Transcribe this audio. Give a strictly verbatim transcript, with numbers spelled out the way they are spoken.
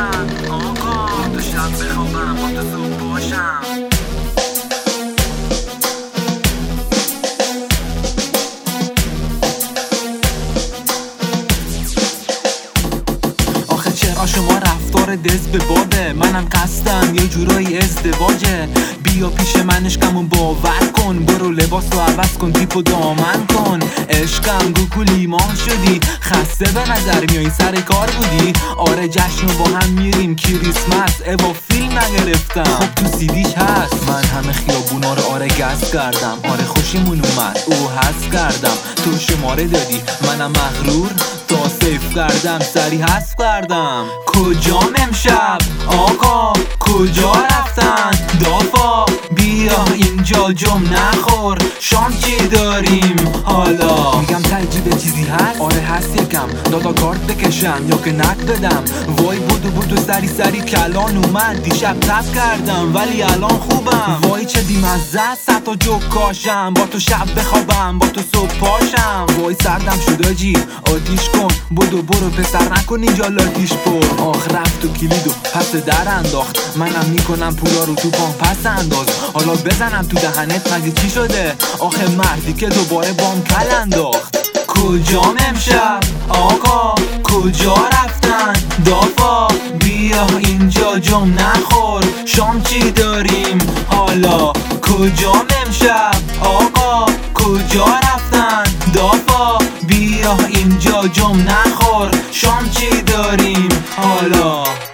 رفتن آقا، تو شب بخوابم با تو صبح باشم. چرا شما رفتار دست به باده؟ منم قصدم یه جورایی ازدواجه. بیا پیش من عشقمو باور کن، برو لباس رو عوض کن، تیپو دامن کن. عشقم گوگو لیمان شدی، خسته به نظر میای سر کار بودی. آره جشن رو با هم میریم کریسمس، اوا فیلم نگرفتم خب تو سیدیش هست. من همه خیابونا رو آره گز کردم، آره خوشیمون اومد او هست کردم. تو شماره دادی منم مغرور، تا سیف کردم سری حذف کردم. کجام امشب آقا، کجا رفتن دافا؟ بیا اینجا جم نخور، شام چی داریم حالا؟ میگم تجیب چیزی هست؟ آره هست یکم، دادا کارت بکشم یا که نک بدم. وای بودو بودو سری سری کلان اومد، دیشب تب کردم ولی الان خوبم. وای چه بیمزه است تا جو کاشم، با تو شب بخوابم با تو صبح پاشم. وای سردم شد آجی آتیش کن، بودو برو پسر نکن اینجا لاتیش پر. آخ رفت و کلیدو پس در انداخت، منم میکنم پولا رو تو پام پس انداز. حالا بزنم تو دهنت مگه چی شده؟ آخه مردی که دوباره بام کل انداخت. کجام امشب آقا، کجا رفتن دافا؟ بیا اینجا جم نخور، شام چی داریم حالا؟ کجام امشب آقا، کجا رفتن دافا؟ بیا اینجا جم نخور، شام چی داریم حالا؟